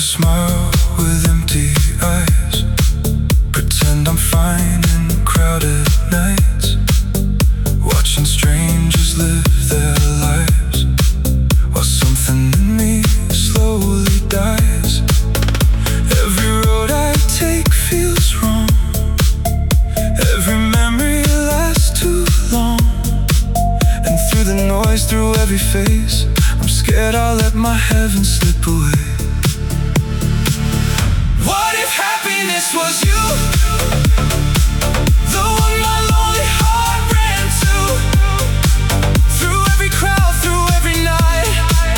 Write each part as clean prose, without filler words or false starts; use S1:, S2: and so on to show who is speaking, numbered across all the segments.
S1: smile with empty eyes, pretend I'm fine in crowded nights, watching strangers live their lives, while something in me slowly dies. Every road I take feels wrong, every memory lasts too long, and through the noise, through every phase, I'm scared I'll let my heaven slip away. What if happiness was you? The one my lonely heart ran to. Through every crowd, through every night,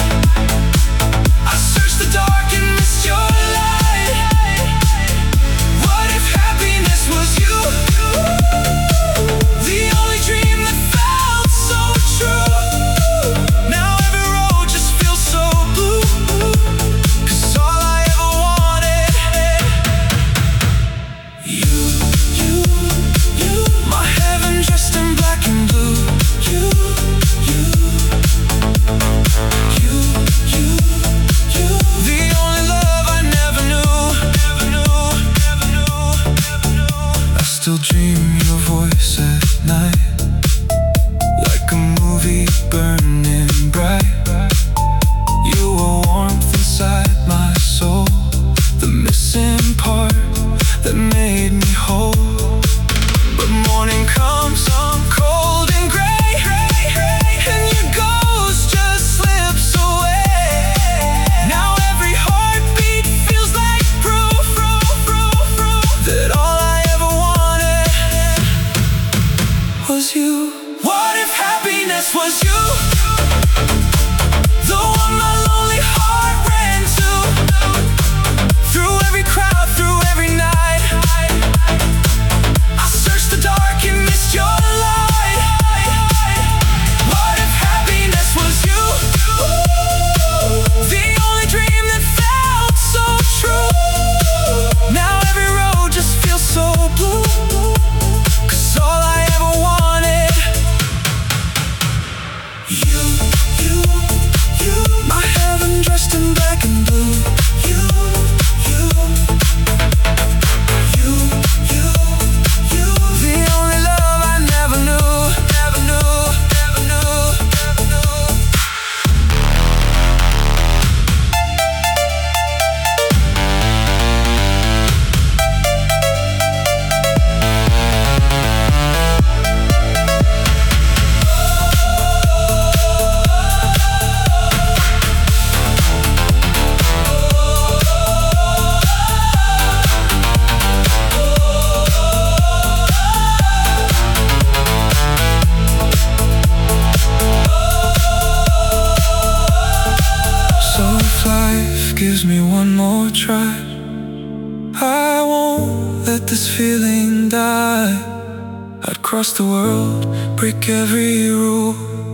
S1: I searched the dark and missed your light. What if happiness was you? The only dream that felt so true. Now every road just feels so blue, 'cause all I ever wanted, you, my heaven dressed in black and blue. You, the only love I never knew. I still dream your voice at night, like a movie burning bright. You were warmth inside my soul, the missing part that made me whole. But morning comes, I'm cold and gray, and your ghost just slips away. Now every heartbeat feels like proof that all I ever wanted was you. What if happiness was you? The one my lonely heart ran to. Through every crowd, through every night, I searched the dark and missed your light. What if happiness was you? The only dream that felt so true. Now every road just feels so blue, 'cause all I ever wanted, you, my heaven dressed in black and blue. You, the only love I never knew. So if life gives me one more try, I won't let this feeling die. I'd cross the world, break every rule,